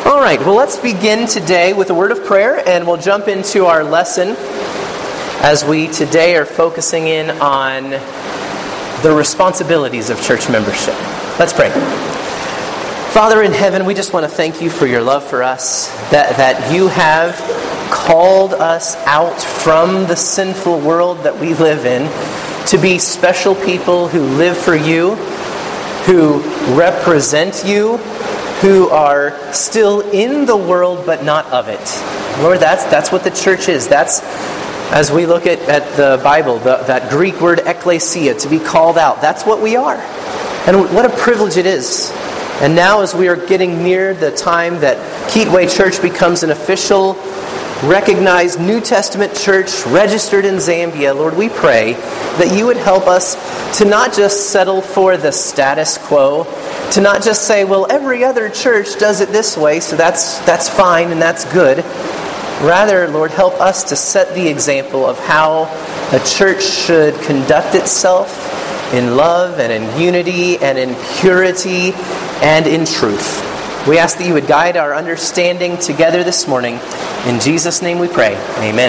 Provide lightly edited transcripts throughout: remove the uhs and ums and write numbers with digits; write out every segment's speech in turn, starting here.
All right, well, let's begin today with a word of prayer, and we'll jump into our lesson as we today are focusing in on the responsibilities of church membership. Let's pray. Father in heaven, we just want to thank you for your love for us, that you have called us out from the sinful world that we live in to be special people who live for you, who represent you, who are still in the world but not of it. Lord, that's what the church is. That's, as we look at the Bible, that Greek word ekklesia, to be called out. That's what we are. And what a privilege it is. And now as we are getting near the time that Keatway Church becomes an official, recognized New Testament church registered in Zambia, Lord, we pray that you would help us to not just settle for the status quo, to not just say, well, every other church does it this way, so that's fine and that's good. Rather, Lord, help us to set the example of how a church should conduct itself in love and in unity and in purity and in truth. We ask that you would guide our understanding together this morning. In Jesus' name we pray. Amen.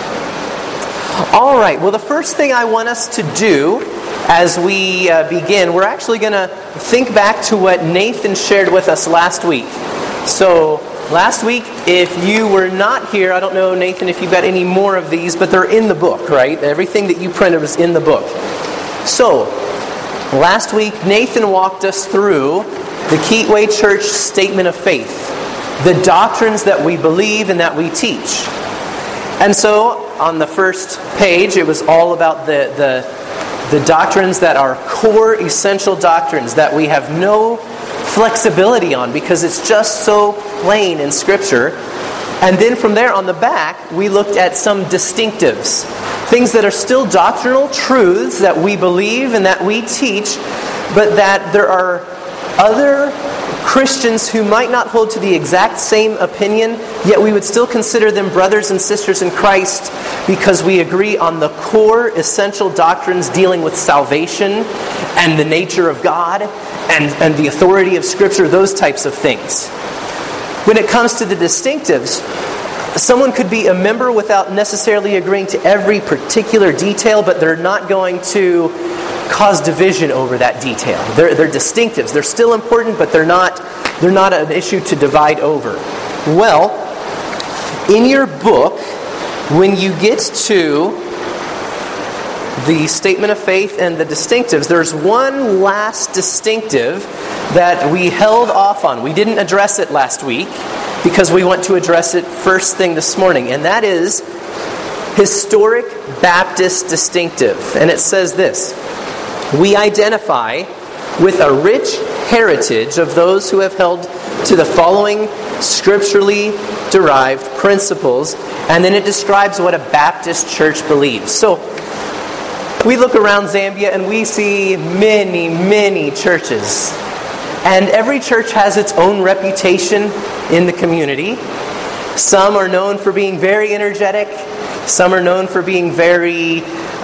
All right, well, the first thing I want us to do as we begin, we're actually going to think back to what Nathan shared with us last week. So, last week, if you were not here, I don't know, Nathan, if you've got any more of these, but they're in the book, right? Everything that you printed was in the book. So, last week, Nathan walked us through the Keatway Church Statement of Faith, the doctrines that we believe and that we teach. And so, on the first page, it was all about the doctrines that are core, essential doctrines that we have no flexibility on because it's just so plain in Scripture. And then from there on the back, we looked at some distinctives, things that are still doctrinal truths that we believe and that we teach, but that there are other Christians who might not hold to the exact same opinion, yet we would still consider them brothers and sisters in Christ because we agree on the core essential doctrines dealing with salvation and the nature of God and the authority of Scripture, those types of things. When it comes to the distinctives, someone could be a member without necessarily agreeing to every particular detail, but they're not going to cause division over that detail. They're distinctives. They're still important, but they're not an issue to divide over. Well, in your book, when you get to the Statement of Faith and the distinctives, there's one last distinctive that we held off on. We didn't address it last week because we want to address it first thing this morning, and that is historic Baptist distinctive. And it says this: we identify with a rich heritage of those who have held to the following scripturally derived principles, and then it describes what a Baptist church believes. So, we look around Zambia and we see many, many churches. And every church has its own reputation in the community. Some are known for being very energetic. Some are known for being very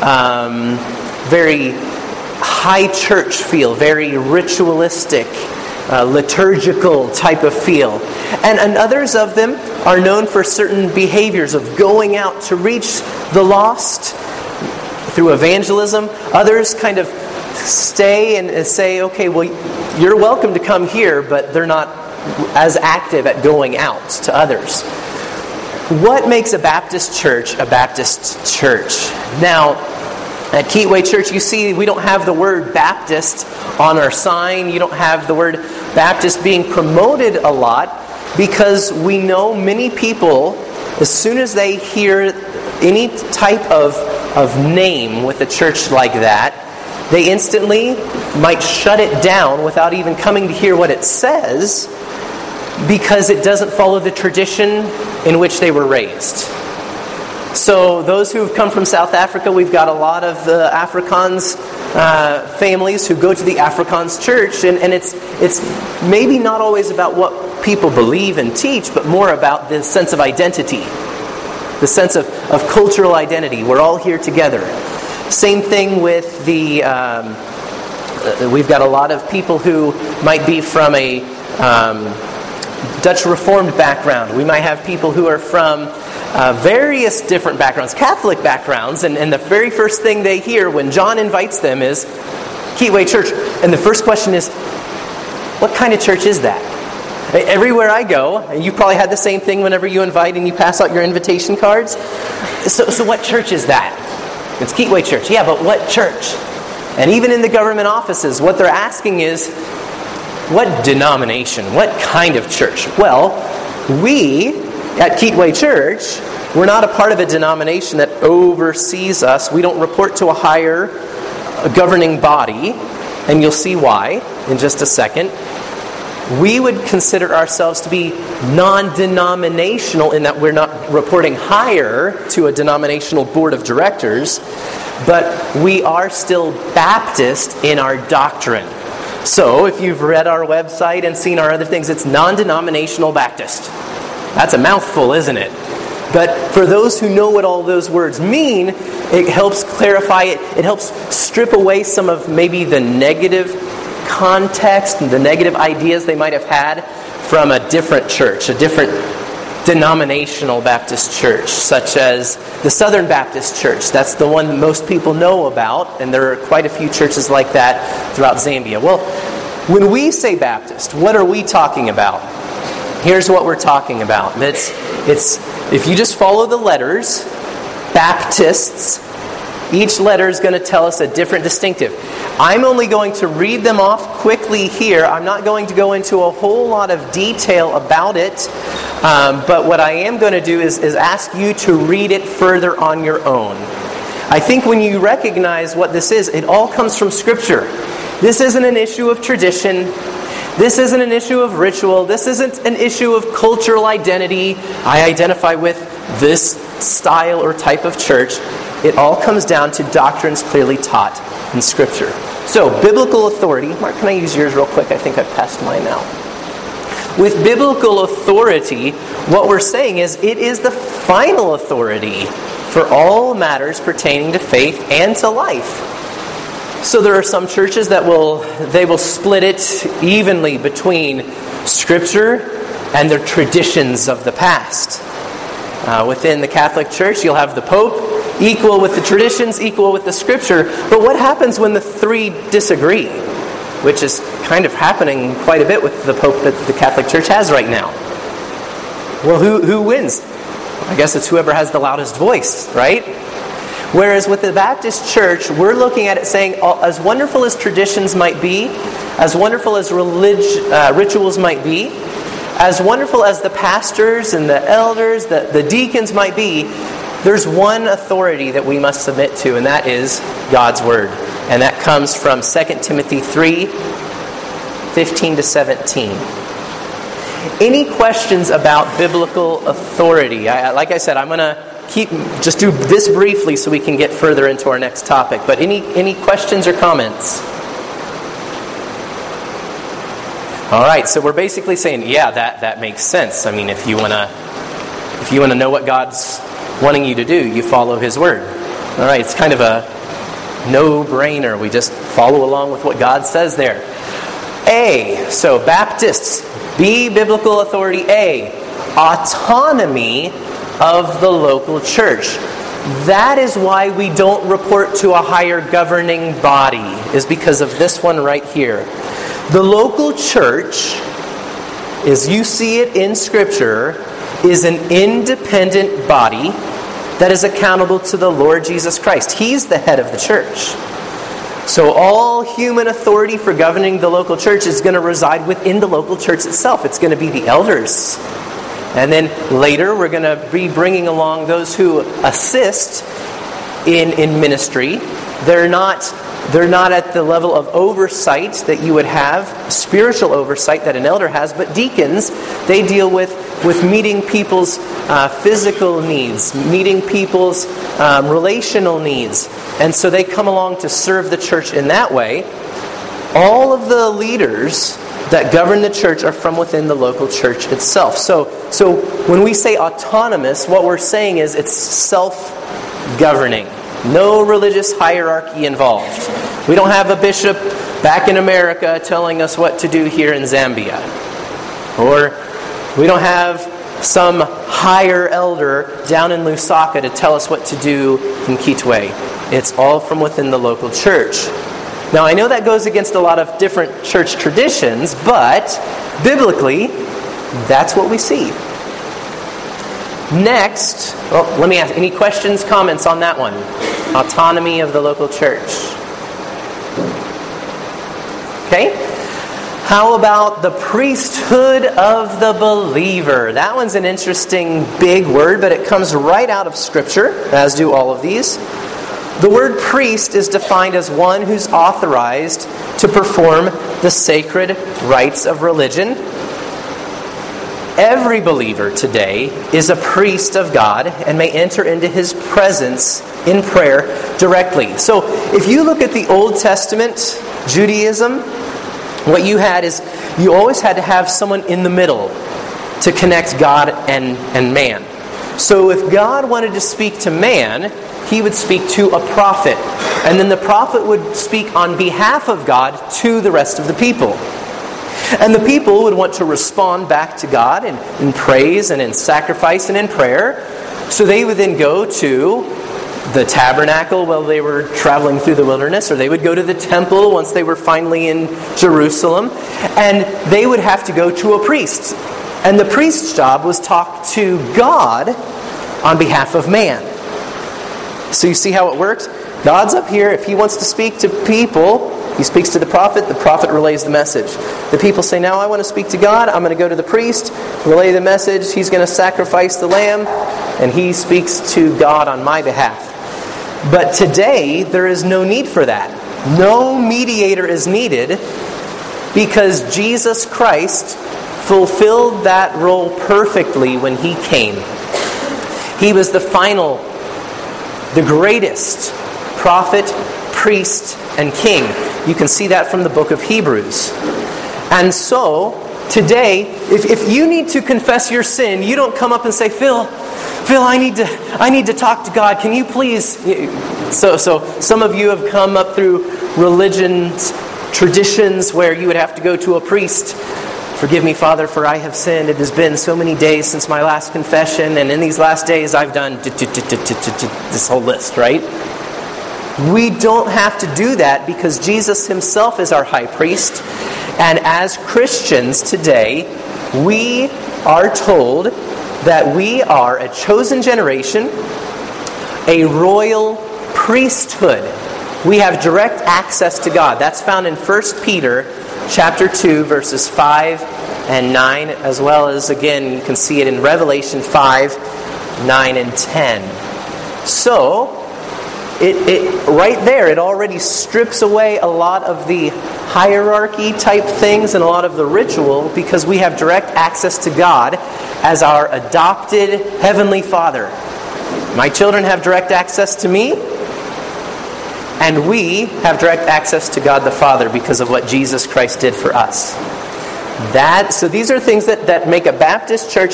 high church feel, very ritualistic, liturgical type of feel. And others of them are known for certain behaviors of going out to reach the lost through evangelism. Others kind of stay and say, okay, well, you're welcome to come here, but they're not as active at going out to others. What makes a Baptist church a Baptist church? Now, at Keatway Church, you see we don't have the word Baptist on our sign. You don't have the word Baptist being promoted a lot because we know many people, as soon as they hear any type of name with a church like that, they instantly might shut it down without even coming to hear what it says because it doesn't follow the tradition in which they were raised. So those who have come from South Africa, we've got a lot of the Afrikaans families who go to the Afrikaans church, and it's maybe not always about what people believe and teach, but more about the sense of identity, the sense of cultural identity. We're all here together. Same thing with the we've got a lot of people who might be from a Dutch Reformed background. We might have people who are from various different backgrounds, Catholic backgrounds, and the very first thing they hear when John invites them is Keatway Church. And the first question is, what kind of church is that? Everywhere I go, and you probably had the same thing whenever you invite and you pass out your invitation cards. So what church is that? It's Keatway Church. Yeah, but what church? And even in the government offices, what they're asking is, what denomination? What kind of church? Well, we at Keatway Church, we're not a part of a denomination that oversees us. We don't report to a higher governing body, and you'll see why in just a second. We would consider ourselves to be non-denominational in that we're not reporting higher to a denominational board of directors, but we are still Baptist in our doctrine. So if you've read our website and seen our other things, it's non-denominational Baptist. That's a mouthful, isn't it? But for those who know what all those words mean, it helps clarify it. It helps strip away some of maybe the negative context and the negative ideas they might have had from a different church, a different denominational Baptist church, such as the Southern Baptist Church. That's the one most people know about, and there are quite a few churches like that throughout Zambia. Well, when we say Baptist, what are we talking about? Here's what we're talking about. It's if you just follow the letters, Baptists, each letter is going to tell us a different distinctive. I'm only going to read them off quickly here. I'm not going to go into a whole lot of detail about it. But what I am going to do is ask you to read it further on your own. I think when you recognize what this is, it all comes from Scripture. This isn't an issue of tradition. This isn't an issue of ritual. This isn't an issue of cultural identity. I identify with this style or type of church. It all comes down to doctrines clearly taught in Scripture. So, biblical authority. Mark, can I use yours real quick? I think I've passed mine now. With biblical authority, what we're saying is it is the final authority for all matters pertaining to faith and to life. So there are some churches that will split it evenly between Scripture and their traditions of the past. Within the Catholic Church, you'll have the Pope equal with the traditions, equal with the Scripture. But what happens when the three disagree? Which is kind of happening quite a bit with the Pope that the Catholic Church has right now. Well, who wins? I guess it's whoever has the loudest voice, right? Whereas with the Baptist Church, we're looking at it saying, as wonderful as traditions might be, as wonderful as rituals might be, as wonderful as the pastors and the elders, the deacons might be, there's one authority that we must submit to, and that is God's Word. And that comes from 2 Timothy 3, 15 to 17. Any questions about biblical authority? Like I said, I'm going to just do this briefly so we can get further into our next topic. But any questions or comments? All right, so we're basically saying, yeah, that makes sense. I mean, if you want to know what God's wanting you to do, you follow His Word. All right, it's kind of a no-brainer. We just follow along with what God says there. A, so Baptists, B, biblical authority. A, autonomy of the local church. That is why we don't report to a higher governing body, is because of this one right here. The local church, as you see it in Scripture, is an independent body that is accountable to the Lord Jesus Christ. He's the head of the church. So all human authority for governing the local church is going to reside within the local church itself. It's going to be the elders. And then later we're going to be bringing along those who assist in ministry. They're not at the level of oversight that you would have, spiritual oversight that an elder has, but deacons, they deal with meeting people's physical needs, meeting people's relational needs. And so they come along to serve the church in that way. All of the leaders that govern the church are from within the local church itself. So when we say autonomous, what we're saying is it's self-governing. No religious hierarchy involved. We don't have a bishop back in America telling us what to do here in Zambia. Or We don't have some higher elder down in Lusaka to tell us what to do in Kitwe. It's all from within the local church. Now, I know that goes against a lot of different church traditions, but biblically, that's what we see. Next, let me ask, any questions, comments on that one? Autonomy of the local church. Okay. How about the priesthood of the believer? That one's an interesting big word, but it comes right out of Scripture, as do all of these. The word priest is defined as one who's authorized to perform the sacred rites of religion. Every believer today is a priest of God and may enter into His presence in prayer directly. So if you look at the Old Testament Judaism, what you had is you always had to have someone in the middle to connect God and man. So if God wanted to speak to man, He would speak to a prophet. And then the prophet would speak on behalf of God to the rest of the people. And the people would want to respond back to God in praise and in sacrifice and in prayer. So they would then go to the tabernacle while they were traveling through the wilderness, or they would go to the temple once they were finally in Jerusalem, and they would have to go to a priest. And the priest's job was talk to God on behalf of man. So you see how it works? God's up here. If He wants to speak to people, He speaks to the prophet relays the message. The people say, now I want to speak to God, I'm going to go to the priest, relay the message, he's going to sacrifice the lamb, and he speaks to God on my behalf. But today, there is no need for that. No mediator is needed because Jesus Christ fulfilled that role perfectly when He came. He was the final, the greatest prophet, priest, and king. You can see that from the book of Hebrews. And so, today, if you need to confess your sin, you don't come up and say, Phil, I need to talk to God. Can you please? So some of you have come up through religions, traditions where you would have to go to a priest. Forgive me, Father, for I have sinned. It has been so many days since my last confession, and in these last days I've done this whole list, right? We don't have to do that because Jesus Himself is our high priest. And as Christians today, we are told that we are a chosen generation, a royal priesthood. We have direct access to God. That's found in 1 Peter chapter 2, verses 5 and 9, as well as, again, you can see it in Revelation 5, 9, and 10. So, it right there, it already strips away a lot of the hierarchy type things and a lot of the ritual because we have direct access to God as our adopted Heavenly Father. My children have direct access to me, and we have direct access to God the Father because of what Jesus Christ did for us. So these are things that make a Baptist church.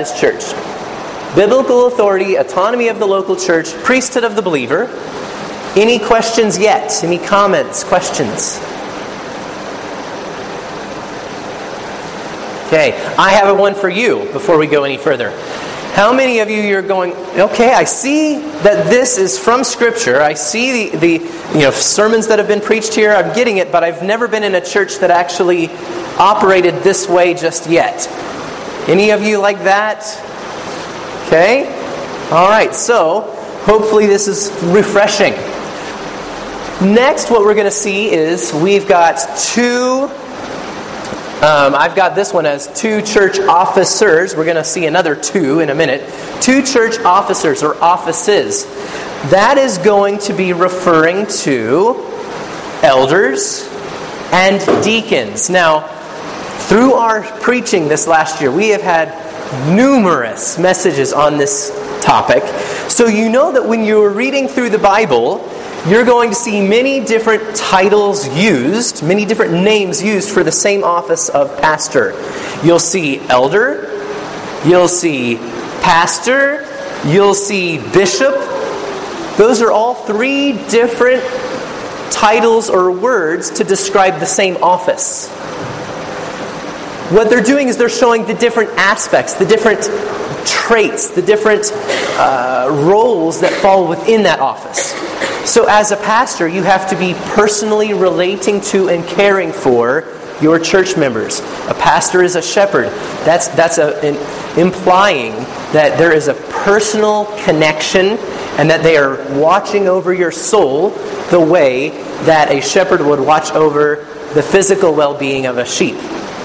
Biblical authority, autonomy of the local church, priesthood of the believer. Any questions yet? Any comments, questions? Okay, I have one for you before we go any further. How many of you are going, okay, I see that this is from Scripture. I see the sermons that have been preached here. I'm getting it, but I've never been in a church that actually operated this way just yet. Any of you like that? Okay? All right, so hopefully this is refreshing. Next, what we're going to see is we've got two... I've got this one as 2 church officers. We're going to see another 2 in a minute. 2 church officers or offices. That is going to be referring to elders and deacons. Now, through our preaching this last year, we have had numerous messages on this topic. So you know that when you're reading through the Bible, you're going to see many different titles used, many different names used for the same office of pastor. You'll see elder, you'll see pastor, you'll see bishop. Those are all 3 different titles or words to describe the same office. what they're doing is they're showing the different aspects, the different traits, the different roles that fall within that office. So as a pastor, you have to be personally relating to and caring for your church members. A pastor is a shepherd. That's implying that there is a personal connection and that they are watching over your soul the way that a shepherd would watch over the physical well-being of a sheep.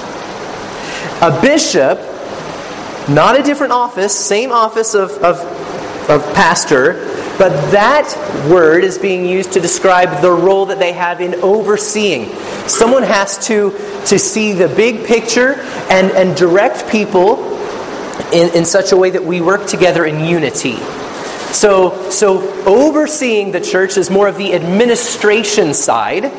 A bishop, not a different office, same office of pastor, but that word is being used to describe the role that they have in overseeing. Someone has to see the big picture and direct people in such a way that we work together in unity. So overseeing the church is more of the administration side.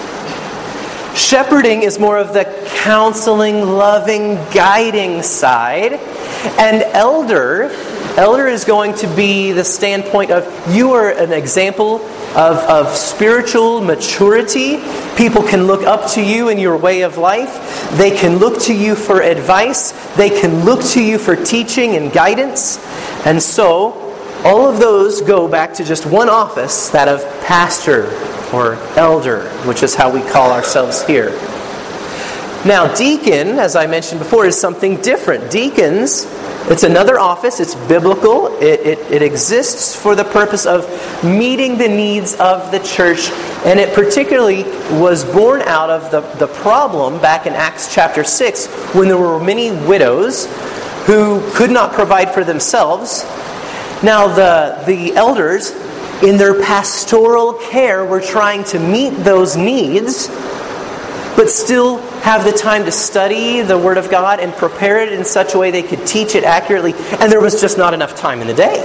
Shepherding is more of the counseling, loving, guiding side. And elder is going to be the standpoint of you are an example of spiritual maturity. People can look up to you in your way of life. They can look to you for advice. They can look to you for teaching and guidance. And so, all of those go back to just one office, that of pastor or elder, which is how we call ourselves here. Now, deacon, as I mentioned before, is something different. Deacons, it's another office. It's biblical. It exists for the purpose of meeting the needs of the church. And it particularly was born out of the problem back in Acts chapter 6 when there were many widows who could not provide for themselves. Now, the elders, in their pastoral care, were trying to meet those needs, but still have the time to study the Word of God and prepare it in such a way they could teach it accurately. And there was just not enough time in the day.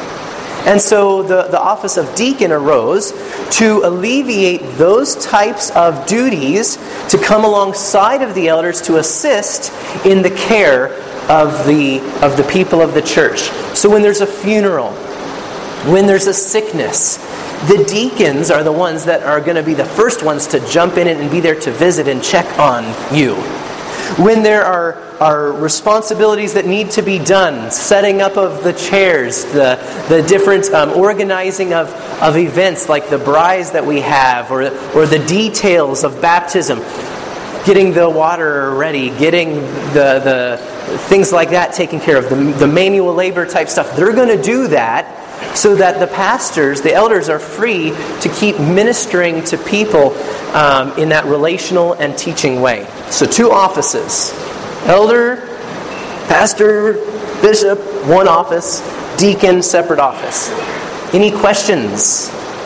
And so the office of deacon arose to alleviate those types of duties, to come alongside of the elders to assist in the care of the people of the church. So when there's a funeral, when there's a sickness, the deacons are the ones that are going to be the first ones to jump in and be there to visit and check on you. When there are responsibilities that need to be done, setting up of the chairs, the different organizing of events like the braais that we have, or the details of baptism, getting the water ready, getting the things like that taken care of, the manual labor type stuff, they're going to do that so that the pastors, the elders, are free to keep ministering to people in that relational and teaching way. So 2 offices. Elder, pastor, bishop, one office. Deacon, separate office. Any questions?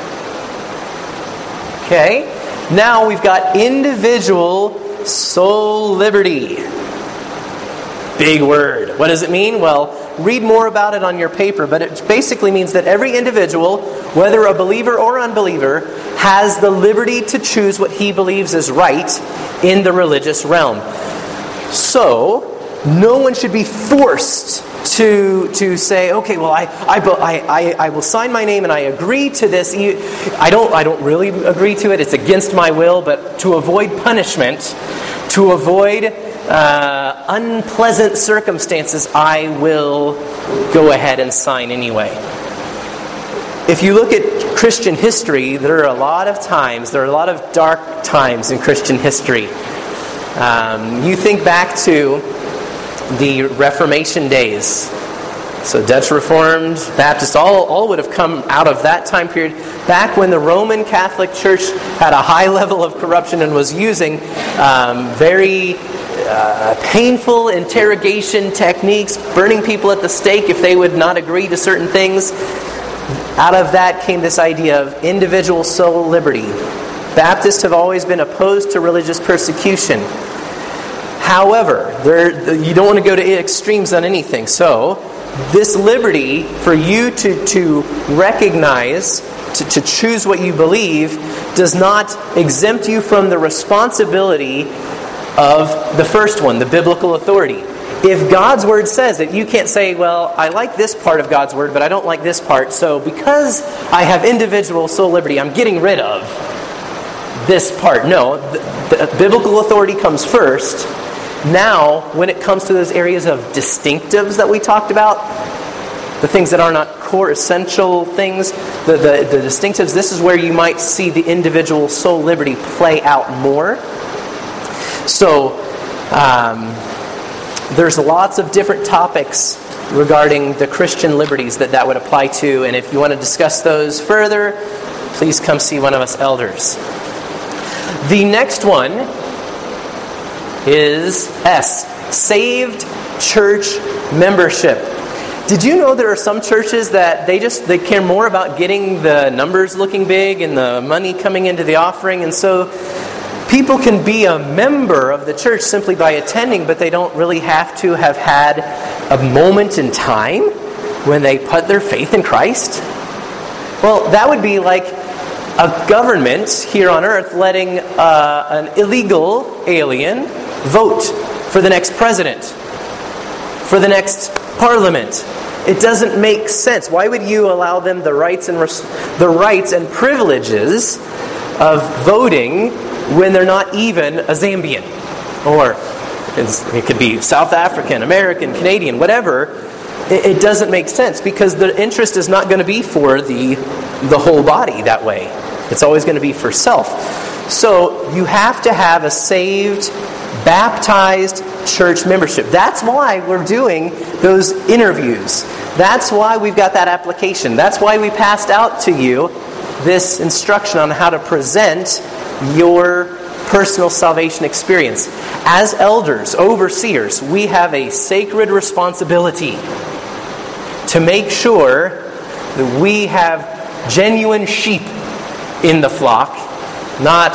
Okay. Now we've got individual soul liberty. Big word. What does it mean? Well, read more about it on your paper, but it basically means that every individual, whether a believer or unbeliever, has the liberty to choose what he believes is right in the religious realm. So, no one should be forced to say, okay, well, I will sign my name and I agree to this. I don't really agree to it. It's against my will, but to avoid punishment, to avoid unpleasant circumstances, I will go ahead and sign anyway. If you look at Christian history, there are a lot of dark times in Christian history. You think back to the Reformation days. So Dutch Reformed, Baptist, all would have come out of that time period, back when the Roman Catholic Church had a high level of corruption and was using very painful interrogation techniques, burning people at the stake if they would not agree to certain things. Out of that came this idea of individual soul liberty. Baptists have always been opposed to religious persecution. However, you don't want to go to extremes on anything. So, this liberty for you to recognize, to choose what you believe, does not exempt you from the responsibility of the first one, the biblical authority. If God's Word says it, you can't say, well, I like this part of God's Word, but I don't like this part, so because I have individual soul liberty, I'm getting rid of this part. No, the biblical authority comes first, Now, when it comes to those areas of distinctives that we talked about, the things that are not core essential things, the distinctives, this is where you might see the individual soul liberty play out more. So, there's lots of different topics regarding the Christian liberties that would apply to, and if you want to discuss those further, please come see one of us elders. The next one is S, saved church membership. Did you know there are some churches that they care more about getting the numbers looking big and the money coming into the offering, and so people can be a member of the church simply by attending, but they don't really have to have had a moment in time when they put their faith in Christ? Well, that would be like a government here on earth letting an illegal alien vote for the next president, for the next parliament. It doesn't make sense. Why would you allow them the rights and privileges of voting when they're not even a Zambian? Or it could be South African, American, Canadian, whatever. It doesn't make sense because the interest is not going to be for the whole body that way. It's always going to be for self. So you have to have a saved, baptized church membership. That's why we're doing those interviews. That's why we've got that application. That's why we passed out to you this instruction on how to present your personal salvation experience. As elders, overseers, we have a sacred responsibility to make sure that we have genuine sheep in the flock, not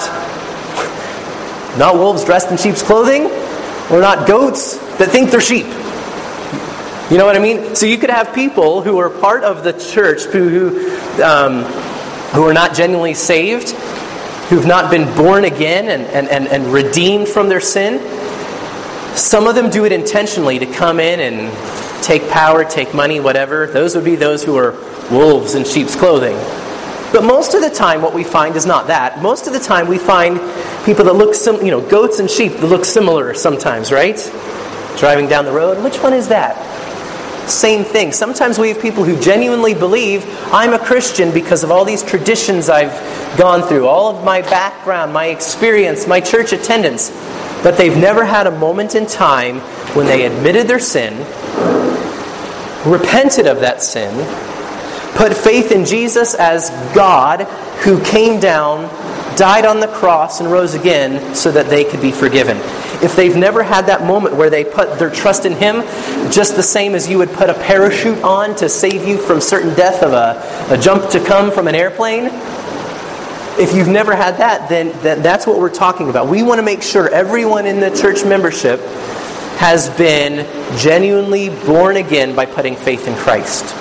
wolves dressed in sheep's clothing, or not goats that think they're sheep. You know what I mean? So you could have people who are part of the church who are not genuinely saved, who've not been born again and redeemed from their sin. Some of them do it intentionally to come in and take power, take money, whatever. Those would be those who are wolves in sheep's clothing. But most of the time what we find is not that. Most of the time we find people that look goats and sheep that look similar sometimes, right? Driving down the road, which one is that? Same thing. Sometimes we have people who genuinely believe, I'm a Christian because of all these traditions I've gone through, all of my background, my experience, my church attendance. But they've never had a moment in time when they admitted their sin, repented of that sin, put faith in Jesus as God who came down, died on the cross, and rose again so that they could be forgiven. If they've never had that moment where they put their trust in Him, just the same as you would put a parachute on to save you from certain death of a jump to come from an airplane, if you've never had that, then that's what we're talking about. We want to make sure everyone in the church membership has been genuinely born again by putting faith in Christ.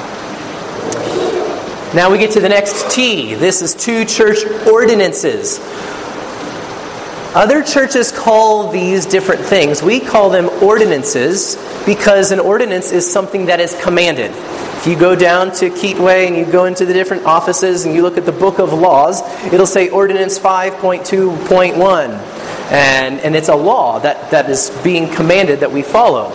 Now we get to the next T. This is 2 church ordinances. Other churches call these different things. We call them ordinances because an ordinance is something that is commanded. If you go down to Keatway and you go into the different offices and you look at the book of laws, it'll say Ordinance 5.2.1. And it's a law that is being commanded that we follow.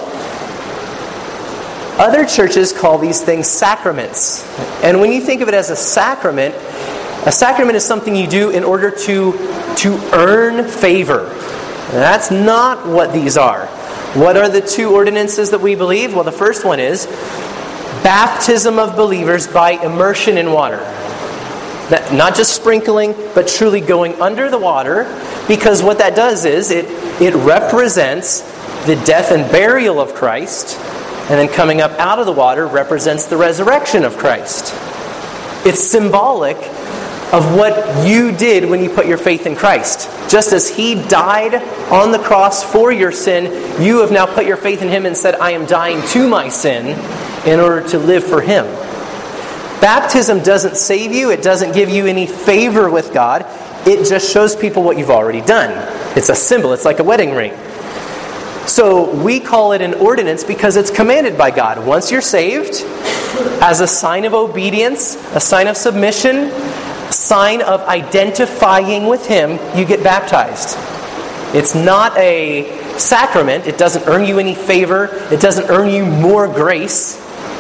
Other churches call these things sacraments. And when you think of it as a sacrament is something you do in order to earn favor. That's not what these are. What are the 2 ordinances that we believe? Well, the first one is baptism of believers by immersion in water. Not just sprinkling, but truly going under the water, because what that does is it represents the death and burial of Christ, and then coming up out of the water represents the resurrection of Christ. It's symbolic of what you did when you put your faith in Christ. Just as He died on the cross for your sin, you have now put your faith in Him and said, I am dying to my sin in order to live for Him. Baptism doesn't save you. It doesn't give you any favor with God. It just shows people what you've already done. It's a symbol. It's like a wedding ring. So we call it an ordinance because it's commanded by God. Once you're saved, as a sign of obedience, a sign of submission, a sign of identifying with Him, you get baptized. It's not a sacrament. It doesn't earn you any favor. It doesn't earn you more grace.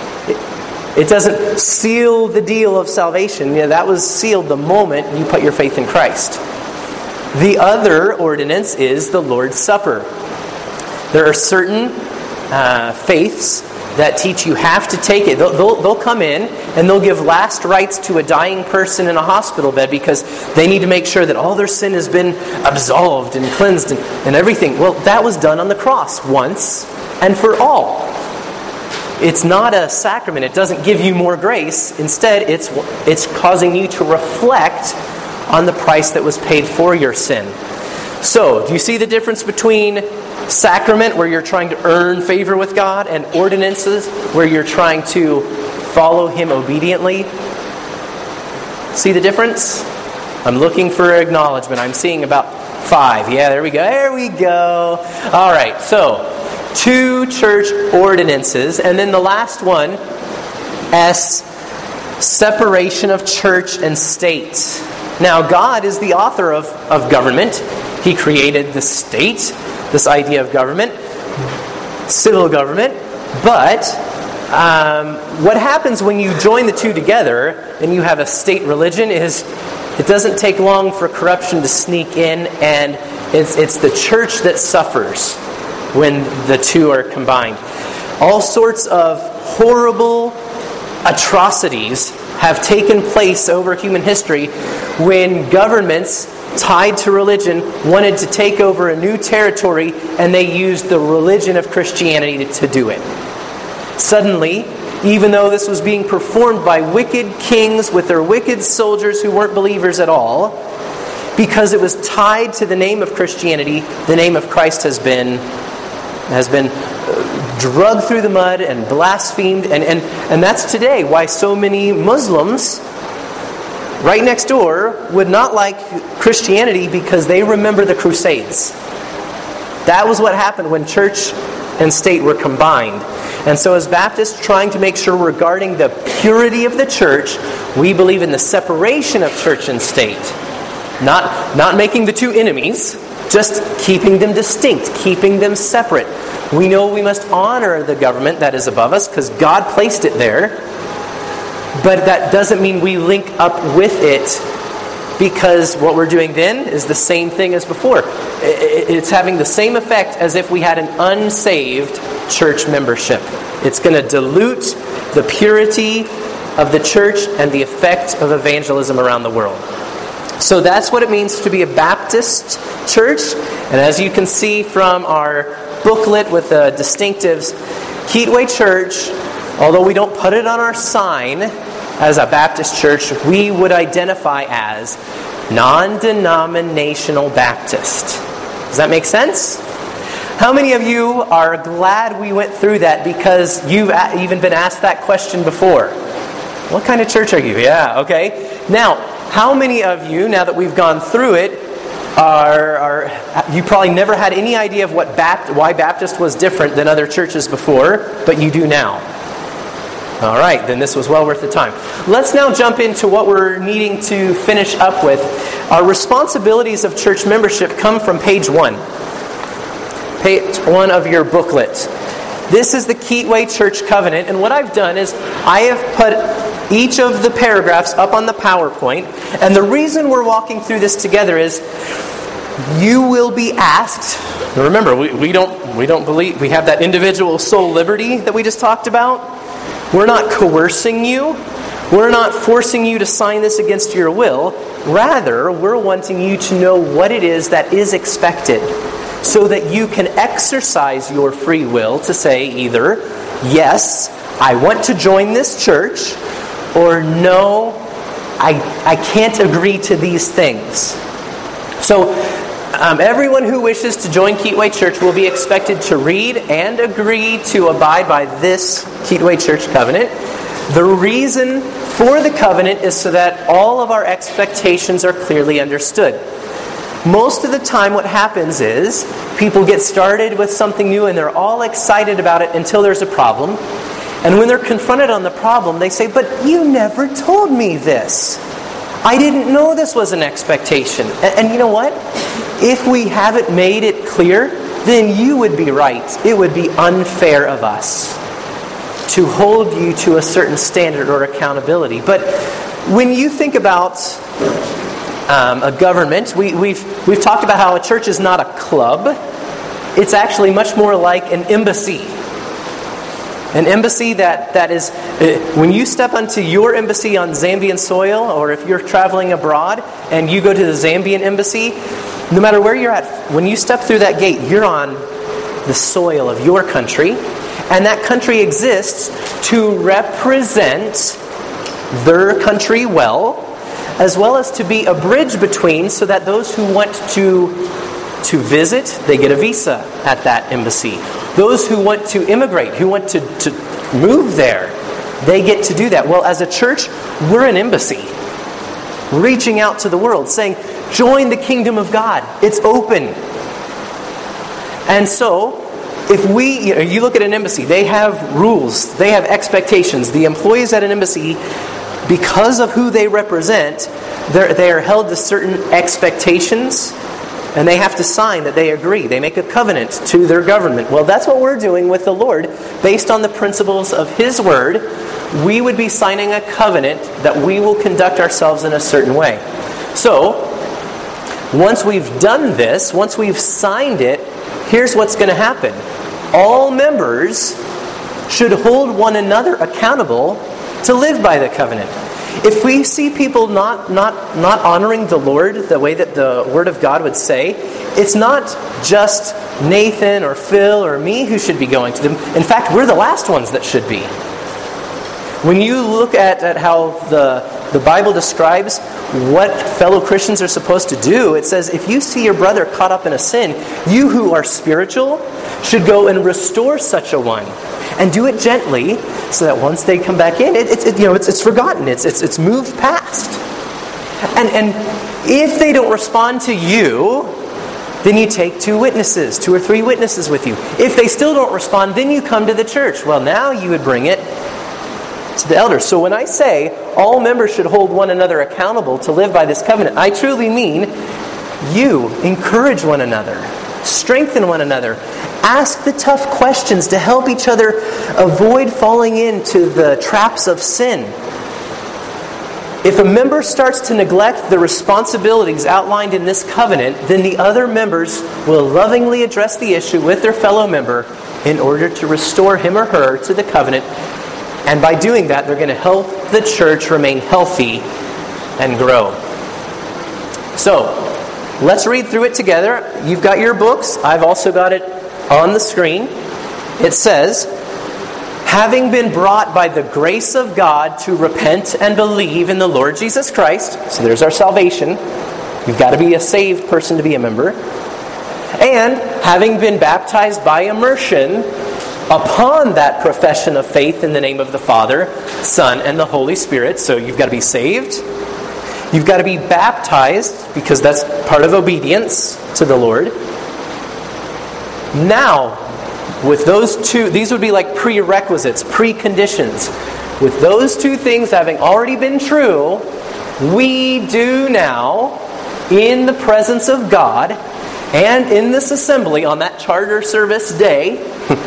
It doesn't seal the deal of salvation. That was sealed the moment you put your faith in Christ. The other ordinance is the Lord's Supper. There are certain faiths that teach you have to take it. They'll come in and they'll give last rites to a dying person in a hospital bed because they need to make sure that all their sin has been absolved and cleansed and everything. Well, that was done on the cross once and for all. It's not a sacrament. It doesn't give you more grace. Instead, it's causing you to reflect on the price that was paid for your sin. So, do you see the difference between sacrament, where you're trying to earn favor with God, and ordinances, where you're trying to follow Him obediently? See the difference? I'm looking for acknowledgement. I'm seeing about 5. Yeah, there we go. There we go. All right, so 2 church ordinances, and then the last one, S, separation of church and state. Now, God is the author of government. He created the state, this idea of government, civil government. But what happens when you join the two together and you have a state religion is it doesn't take long for corruption to sneak in, and it's the church that suffers when the two are combined. All sorts of horrible atrocities have taken place over human history when governments tied to religion wanted to take over a new territory, and they used the religion of Christianity to do it. Suddenly, even though this was being performed by wicked kings with their wicked soldiers who weren't believers at all, because it was tied to the name of Christianity, the name of Christ has been drugged through the mud and blasphemed, and that's today why so many Muslims right next door would not like Christianity, because they remember the Crusades. That was what happened when church and state were combined. And so as Baptists, trying to make sure we're guarding the purity of the church, we believe in the separation of church and state. Not making the two enemies, just keeping them distinct, keeping them separate. We know we must honor the government that is above us because God placed it there. But that doesn't mean we link up with it, because what we're doing then is the same thing as before. It's having the same effect as if we had an unsaved church membership. It's going to dilute the purity of the church and the effect of evangelism around the world. So that's what it means to be a Baptist church. And as you can see from our booklet with the distinctives, Keatway Church, although we don't put it on our sign as a Baptist church, we would identify as non-denominational Baptist. Does that make sense? How many of you are glad we went through that, because you've even been asked that question before? What kind of church are you? Yeah, okay. Now, how many of you, now that we've gone through it, you probably never had any idea of why Baptist was different than other churches before, but you do now? All right, then this was well worth the time. Let's now jump into what we're needing to finish up with. Our responsibilities of church membership come from page 1. Page 1 of your booklet. This is the Keatway Church Covenant, and what I've done is I have put each of the paragraphs up on the PowerPoint, and the reason we're walking through this together is you will be asked. Remember, we don't believe we have that individual soul liberty that we just talked about. We're not coercing you. We're not forcing you to sign this against your will. Rather, we're wanting you to know what it is that is expected, so that you can exercise your free will to say either, yes, I want to join this church, or no, I can't agree to these things. So, everyone who wishes to join Keatway Church will be expected to read and agree to abide by this Keatway Church covenant. The reason for the covenant is so that all of our expectations are clearly understood. Most of the time what happens is people get started with something new and they're all excited about it until there's a problem. And when they're confronted on the problem, they say, "But you never told me this. I didn't know this was an expectation." And you know what? If we haven't made it clear, then you would be right. It would be unfair of us to hold you to a certain standard or accountability. But when you think about a government, we've talked about how a church is not a club. It's actually much more like an embassy. An embassy that is, when you step onto your embassy on Zambian soil, or if you're traveling abroad and you go to the Zambian embassy, no matter where you're at, when you step through that gate, you're on the soil of your country. And that country exists to represent their country well as to be a bridge between, so that those who want to visit, they get a visa at that embassy. Those who want to immigrate, who want to move there, they get to do that. Well, as a church, we're an embassy, reaching out to the world, saying, join the kingdom of God. It's open. And so, if you look at an embassy, they have rules, they have expectations. The employees at an embassy, because of who they represent, they are held to certain expectations, and they have to sign that they agree. They make a covenant to their government. Well, that's what we're doing with the Lord. Based on the principles of His Word, we would be signing a covenant that we will conduct ourselves in a certain way. So, once we've done this, once we've signed it, here's what's going to happen. All members should hold one another accountable to live by the covenant. If we see people not honoring the Lord the way that the Word of God would say, it's not just Nathan or Phil or me who should be going to them. In fact, we're the last ones that should be. When you look at how the Bible describes what fellow Christians are supposed to do, it says, if you see your brother caught up in a sin, you who are spiritual should go and restore such a one. And do it gently, so that once they come back in, it's forgotten. It's moved past. And if they don't respond to you, then you take 2 or 3 witnesses with you. If they still don't respond, then you come to the church. Well, now you would bring it to the elders. So when I say all members should hold one another accountable to live by this covenant, I truly mean you encourage one another, strengthen one another, ask the tough questions to help each other avoid falling into the traps of sin. If a member starts to neglect the responsibilities outlined in this covenant, then the other members will lovingly address the issue with their fellow member in order to restore him or her to the covenant. And by doing that, they're going to help the church remain healthy and grow. So, let's read through it together. You've got your books. I've also got it on the screen. It says, having been brought by the grace of God to repent and believe in the Lord Jesus Christ. So there's our salvation. You've got to be a saved person to be a member. And having been baptized by immersion upon that profession of faith in the name of the Father, Son, and the Holy Spirit. So you've got to be saved. You've got to be baptized, because that's part of obedience to the Lord. Now, with those 2, these would be like prerequisites, preconditions. With those 2 things having already been true, we do now, in the presence of God, and in this assembly on that charter service day,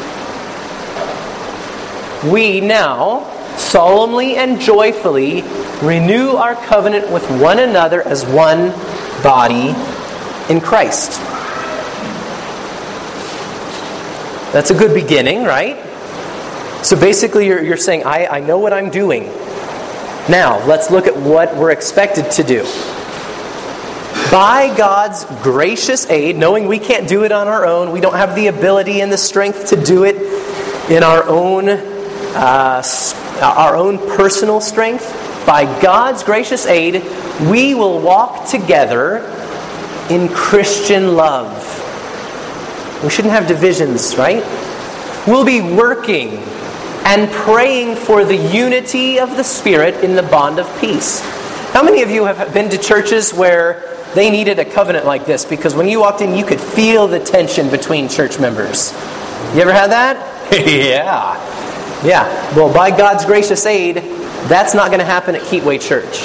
we now solemnly and joyfully renew our covenant with one another as one body in Christ. That's a good beginning, right? So basically you're saying, I know what I'm doing. Now, let's look at what we're expected to do. By God's gracious aid, knowing we can't do it on our own, we don't have the ability and the strength to do it in our own personal strength, by God's gracious aid, we will walk together in Christian love. We shouldn't have divisions, right? We'll be working and praying for the unity of the Spirit in the bond of peace. How many of you have been to churches where they needed a covenant like this? Because when you walked in, you could feel the tension between church members. You ever had that? Yeah. Well, by God's gracious aid, that's not going to happen at Keatway Church.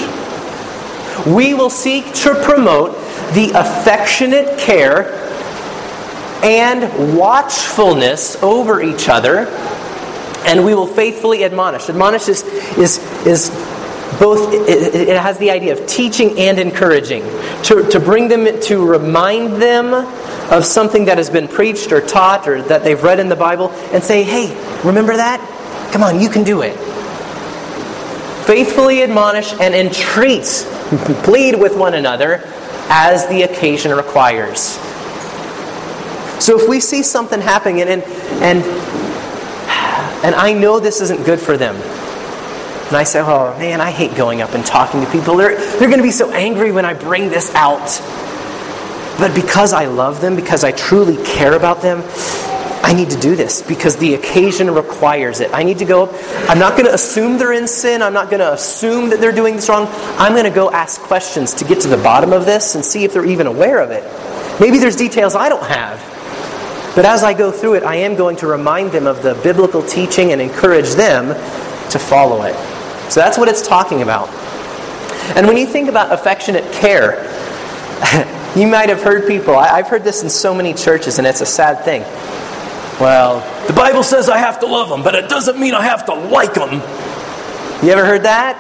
We will seek to promote the affectionate care and watchfulness over each other, and we will faithfully admonish. Admonish is both, it has the idea of teaching and encouraging. To bring them, to remind them of something that has been preached or taught or that they've read in the Bible, and say, hey, remember that? Come on, you can do it. Faithfully admonish and entreat, plead with one another as the occasion requires. So if we see something happening and I know this isn't good for them, and I say, oh man, I hate going up and talking to people. They're going to be so angry when I bring this out. But because I love them, because I truly care about them, I need to do this because the occasion requires it. I need to go. I'm not going to assume they're in sin. I'm not going to assume that they're doing this wrong. I'm going to go ask questions to get to the bottom of this and see if they're even aware of it. Maybe there's details I don't have. But as I go through it, I am going to remind them of the biblical teaching and encourage them to follow it. So that's what it's talking about. And when you think about affectionate care, you might have heard people, I've heard this in so many churches, and it's a sad thing. Well, the Bible says I have to love them, but it doesn't mean I have to like them. You ever heard that?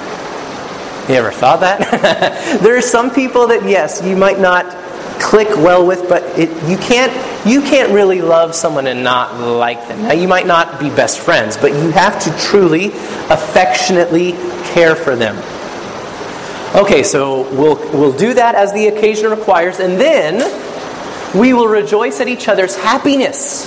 You ever thought that? There are some people that, yes, you might not click well with, but you can't really love someone and not like them. Now, you might not be best friends, but you have to truly, affectionately care for them. Okay, so we'll do that as the occasion requires, and then we will rejoice at each other's happiness.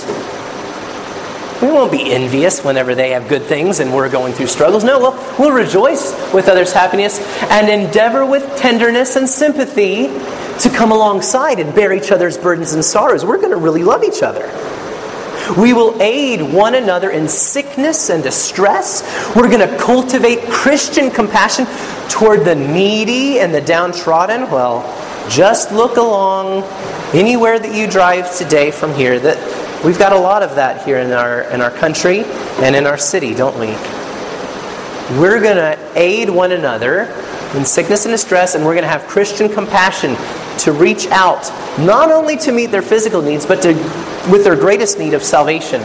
We won't be envious whenever they have good things and we're going through struggles. No, we'll rejoice with others' happiness and endeavor with tenderness and sympathy to come alongside and bear each other's burdens and sorrows. We're going to really love each other. We will aid one another in sickness and distress. We're going to cultivate Christian compassion toward the needy and the downtrodden. Well, just look along anywhere that you drive today from here. That we've got a lot of that here in our country and in our city, don't we? We're going to aid one another in sickness and distress, and we're going to have Christian compassion to reach out, not only to meet their physical needs, but with their greatest need of salvation.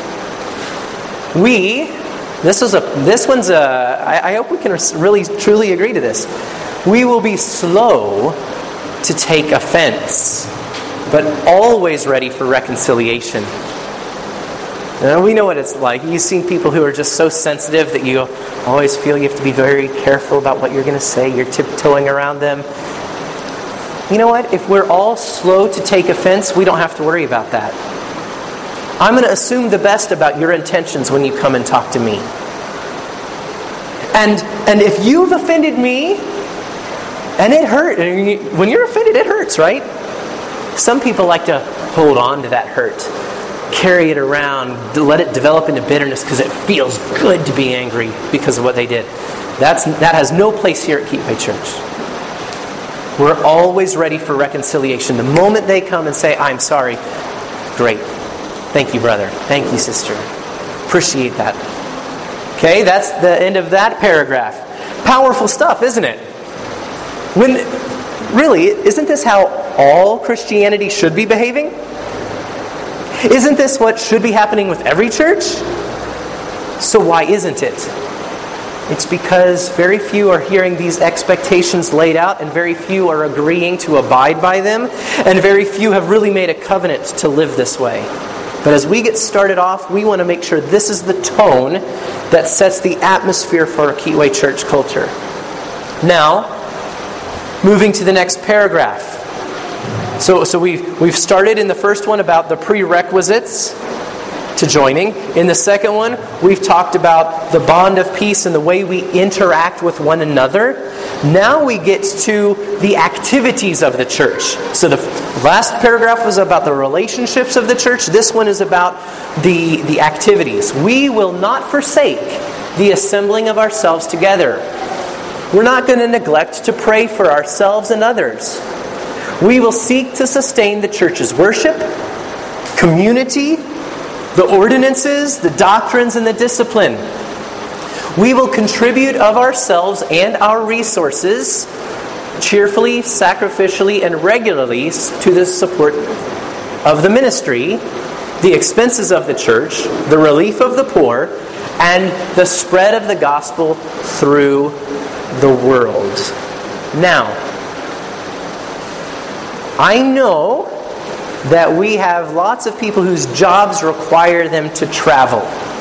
I hope we can really truly agree to this. We will be slow to take offense, but always ready for reconciliation. And we know what it's like. You've seen people who are just so sensitive that you always feel you have to be very careful about what you're going to say. You're tiptoeing around them. You know what? If we're all slow to take offense, we don't have to worry about that. I'm going to assume the best about your intentions when you come and talk to me. And if you've offended me, and it hurt, and when you're offended, it hurts, right? Some people like to hold on to that hurt, carry it around, let it develop into bitterness because it feels good to be angry because of what they did. That has no place here at Keepway Church. We're always ready for reconciliation. The moment they come and say, I'm sorry, great. Thank you, brother. Thank you, sister. Appreciate that. Okay, that's the end of that paragraph. Powerful stuff, isn't it? Really, isn't this how all Christianity should be behaving? Isn't this what should be happening with every church? So why isn't it? It's because very few are hearing these expectations laid out, and very few are agreeing to abide by them, and very few have really made a covenant to live this way. But as we get started off, we want to make sure this is the tone that sets the atmosphere for our Keepway Church culture. Now, moving to the next paragraph. So we've started in the first one about the prerequisites to joining. In the second one, we've talked about the bond of peace and the way we interact with one another. Now we get to the activities of the church. So the last paragraph was about the relationships of the church. This one is about the activities. We will not forsake the assembling of ourselves together. We're not going to neglect to pray for ourselves and others. We will seek to sustain the church's worship, community, the ordinances, the doctrines, and the discipline. We will contribute of ourselves and our resources cheerfully, sacrificially, and regularly to the support of the ministry, the expenses of the church, the relief of the poor, and the spread of the gospel through the world. Now, I know that we have lots of people whose jobs require them to travel.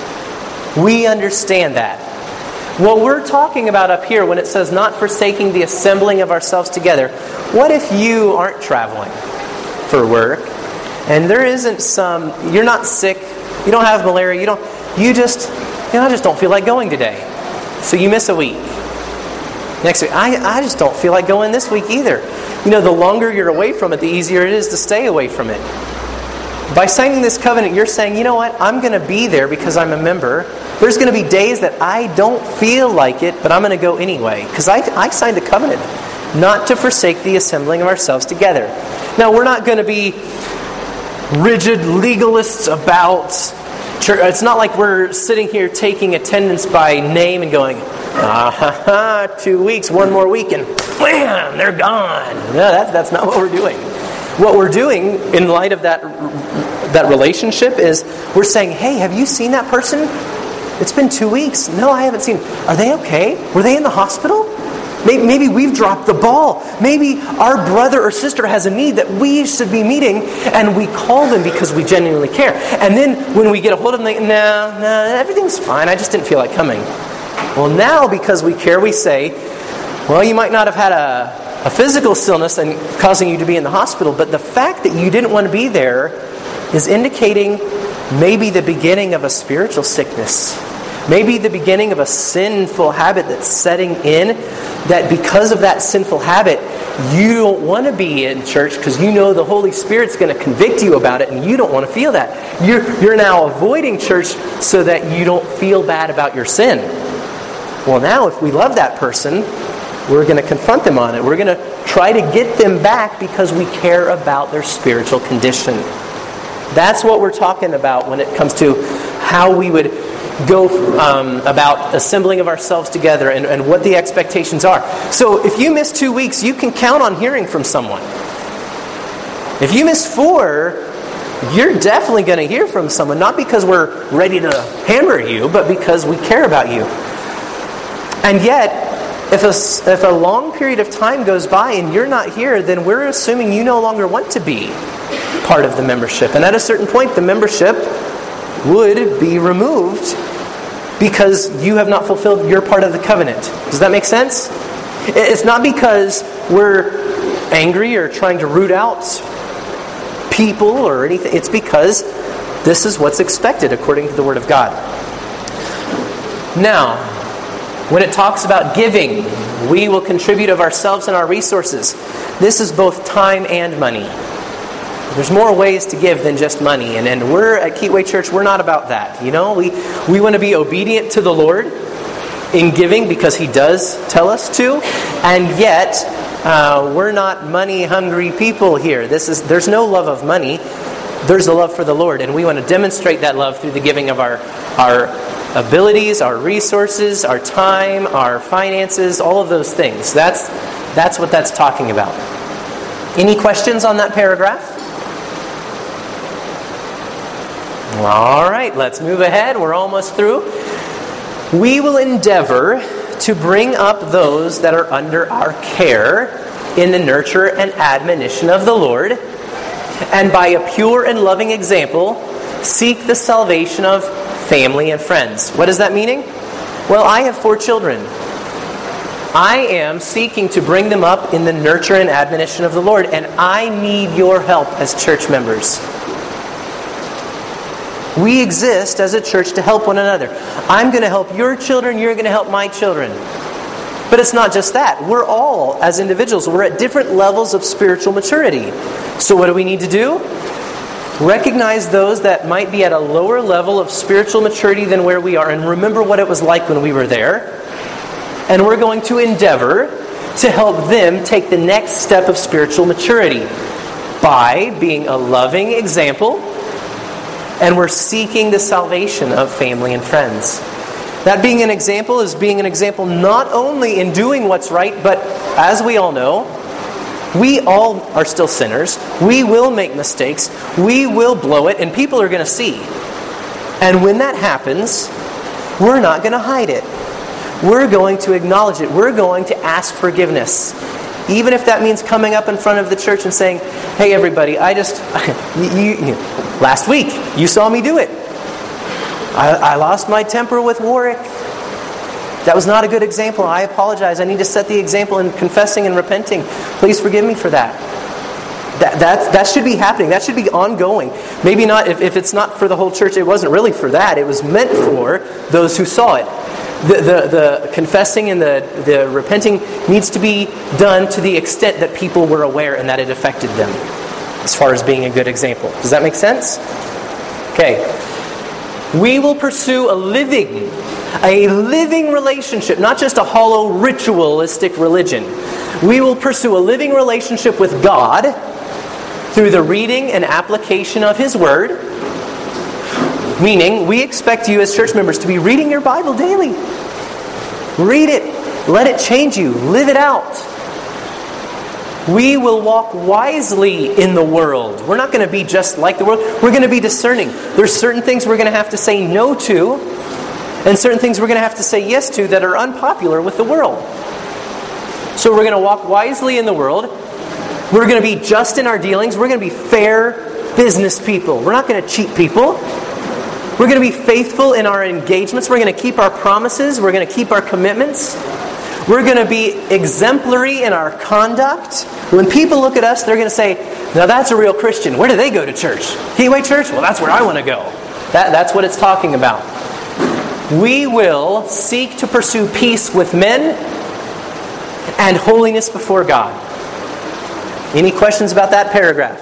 We understand that. What we're talking about up here when it says not forsaking the assembling of ourselves together, what if you aren't traveling for work and there isn't you're not sick, you don't have malaria, I just don't feel like going today. So you miss a week. Next week, I just don't feel like going this week either. The longer you're away from it, the easier it is to stay away from it. By signing this covenant, you're saying, you know what, I'm going to be there because I'm a member. There's going to be days that I don't feel like it, but I'm going to go anyway. Because I signed a covenant not to forsake the assembling of ourselves together. Now, we're not going to be rigid legalists about church. It's not like we're sitting here taking attendance by name and going, 2 weeks, one more week, and wham, they're gone. No, that's not what we're doing. What we're doing in light of that relationship is we're saying, hey, have you seen that person? It's been 2 weeks. No, I haven't seen them. Are they okay? Were they in the hospital? Maybe we've dropped the ball. Maybe our brother or sister has a need that we should be meeting, and we call them because we genuinely care. And then when we get a hold of them, they no, everything's fine. I just didn't feel like coming. Well, now because we care, we say, well, you might not have had a physical illness and causing you to be in the hospital, but the fact that you didn't want to be there is indicating maybe the beginning of a spiritual sickness. Maybe the beginning of a sinful habit that's setting in, that because of that sinful habit, you don't want to be in church because you know the Holy Spirit's going to convict you about it and you don't want to feel that. You're now avoiding church so that you don't feel bad about your sin. Well, now if we love that person, we're going to confront them on it. We're going to try to get them back because we care about their spiritual condition. That's what we're talking about when it comes to how we would go about assembling of ourselves together and what the expectations are. So if you miss 2 weeks, you can count on hearing from someone. If you miss 4, you're definitely going to hear from someone, not because we're ready to hammer you, but because we care about you. And yet, if a long period of time goes by and you're not here, then we're assuming you no longer want to be part of the membership. And at a certain point, the membership would be removed because you have not fulfilled your part of the covenant. Does that make sense? It's not because we're angry or trying to root out people or anything. It's because this is what's expected according to the Word of God. Now, when it talks about giving, we will contribute of ourselves and our resources. This is both time and money. There's more ways to give than just money. And we're at Keatway Church, we're not about that. We want to be obedient to the Lord in giving because He does tell us to. And yet, we're not money-hungry people here. There's no love of money. There's a love for the Lord. And we want to demonstrate that love through the giving of our abilities, our resources, our time, our finances, all of those things. That's what that's talking about. Any questions on that paragraph? All right, let's move ahead. We're almost through. We will endeavor to bring up those that are under our care in the nurture and admonition of the Lord, and by a pure and loving example, seek the salvation of family and friends. What is that meaning? Well, I have 4 children. I am seeking to bring them up in the nurture and admonition of the Lord, and I need your help as church members. We exist as a church to help one another. I'm going to help your children, you're going to help my children. But it's not just that. We're all, as individuals, we're at different levels of spiritual maturity. So what do we need to do? Recognize those that might be at a lower level of spiritual maturity than where we are, and remember what it was like when we were there. And we're going to endeavor to help them take the next step of spiritual maturity by being a loving example. And we're seeking the salvation of family and friends. That being an example is being an example not only in doing what's right, but as we all know, We all are still sinners. We will make mistakes. We will blow it, and people are going to see. And when that happens, we're not going to hide it. We're going to acknowledge it. We're going to ask forgiveness. Even if that means coming up in front of the church and saying, hey everybody, last week, you saw me do it. I lost my temper with Warwick. That was not a good example. I apologize. I need to set the example in confessing and repenting. Please forgive me for that. That should be happening. That should be ongoing. Maybe not, if it's not for the whole church, it wasn't really for that. It was meant for those who saw it. The confessing and the repenting needs to be done to the extent that people were aware and that it affected them, as far as being a good example. Does that make sense? Okay. We will pursue a living relationship, not just a hollow ritualistic religion. We will pursue a living relationship with God through the reading and application of His Word. Meaning, we expect you as church members to be reading your Bible daily. Read it. Let it change you. Live it out. We will walk wisely in the world. We're not going to be just like the world. We're going to be discerning. There's certain things we're going to have to say no to, and certain things we're going to have to say yes to that are unpopular with the world. So we're going to walk wisely in the world. We're going to be just in our dealings. We're going to be fair business people. We're not going to cheat people. We're going to be faithful in our engagements. We're going to keep our promises. We're going to keep our commitments. We're going to be exemplary in our conduct. When people look at us, they're going to say, now that's a real Christian. Where do they go to church? Gateway Church? Well, that's where I want to go. That's what it's talking about. We will seek to pursue peace with men and holiness before God. Any questions about that paragraph?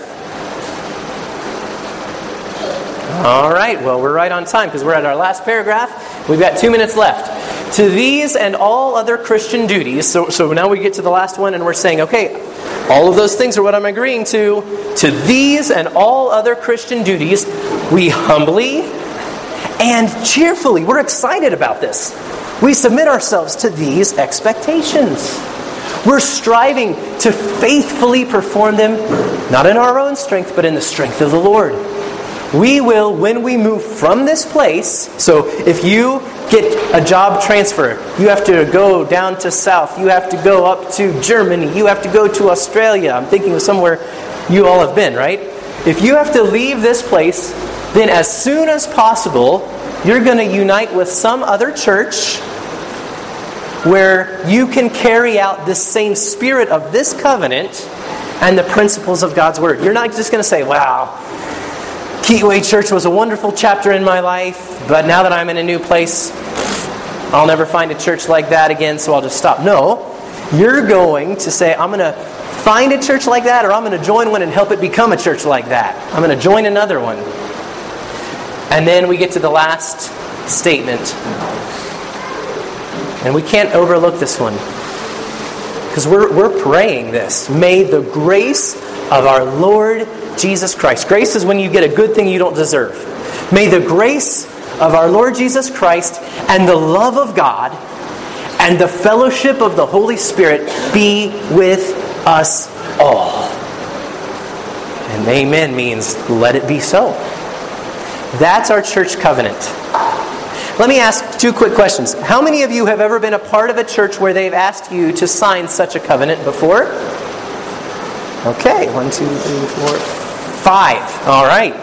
All right, well, we're right on time because we're at our last paragraph. We've got 2 minutes left. To these and all other Christian duties, so now we get to the last one and we're saying, okay, all of those things are what I'm agreeing to. To these and all other Christian duties, we humbly and cheerfully, we're excited about this. We submit ourselves to these expectations. We're striving to faithfully perform them, not in our own strength, but in the strength of the Lord. We will, when we move from this place, so if you get a job transfer, you have to go down to south, you have to go up to Germany, you have to go to Australia. I'm thinking of somewhere you all have been, right? If you have to leave this place, then as soon as possible, you're going to unite with some other church where you can carry out this same spirit of this covenant and the principles of God's Word. You're not just going to say, wow, Gateway Church was a wonderful chapter in my life, but now that I'm in a new place, I'll never find a church like that again, so I'll just stop. No, you're going to say, I'm going to find a church like that, or I'm going to join one and help it become a church like that. I'm going to join another one. And then we get to the last statement. And we can't overlook this one. Because we're praying this. May the grace of our Lord Jesus Christ. Grace is when you get a good thing you don't deserve. May the grace of our Lord Jesus Christ and the love of God and the fellowship of the Holy Spirit be with us all. And amen means let it be so. That's our church covenant. Let me ask 2 quick questions. How many of you have ever been a part of a church where they've asked you to sign such a covenant before? Okay, 1, 2, 3, 4, 5. All right.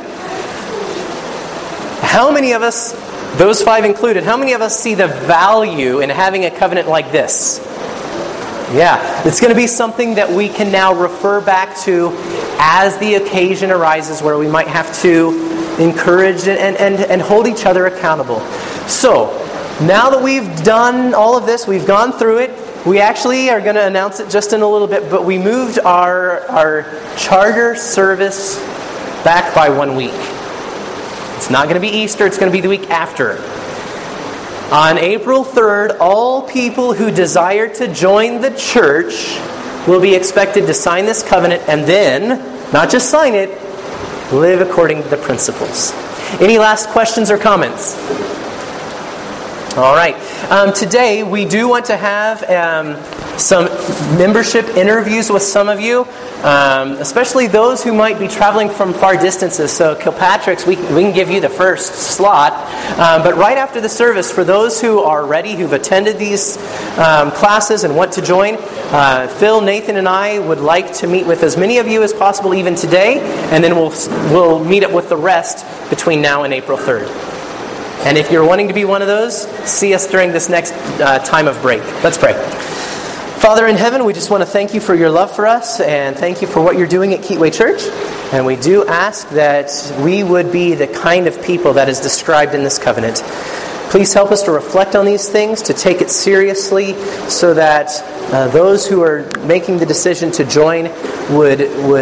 How many of us, those 5 included, how many of us see the value in having a covenant like this? Yeah, it's going to be something that we can now refer back to as the occasion arises where we might have to encourage and hold each other accountable. So, now that we've done all of this, we've gone through it, we actually are going to announce it just in a little bit, but we moved our charter service back by 1 week. It's not going to be Easter, it's going to be the week after. On April 3rd, all people who desire to join the church will be expected to sign this covenant and then, not just sign it, live according to the principles. Any last questions or comments? All right. Today, we do want to have some membership interviews with some of you, especially those who might be traveling from far distances. So Kilpatrick's, we can give you the first slot. But right after the service, for those who are ready, who've attended these classes and want to join, Phil, Nathan, and I would like to meet with as many of you as possible even today, and then we'll meet up with the rest between now and April 3rd. And if you're wanting to be one of those, see us during this next time of break. Let's pray. Father in heaven, we just want to thank you for your love for us, and thank you for what you're doing at Keatway Church. And we do ask that we would be the kind of people that is described in this covenant. Please help us to reflect on these things, to take it seriously, so that those who are making the decision to join would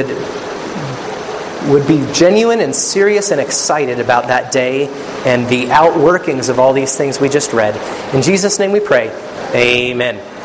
be genuine and serious and excited about that day and the outworkings of all these things we just read. In Jesus' name we pray. Amen.